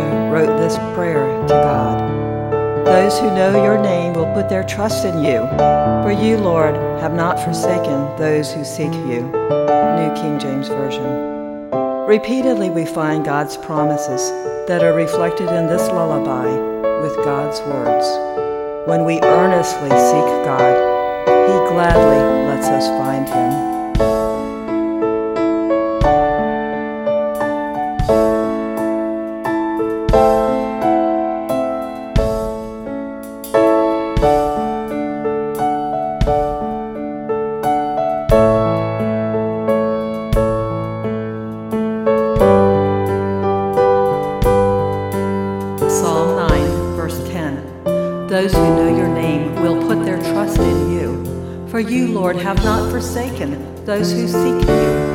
wrote this prayer to God. Those who know your name will put their trust in you, for you, Lord, have not forsaken those who seek you. New King James Version. Repeatedly we find God's promises that are reflected in this lullaby with God's words. When we earnestly seek God, He gladly lets us find Him. Psalm 9, verse 10. Those who know your name will put their trust in you, for you, Lord, have not forsaken those who seek you.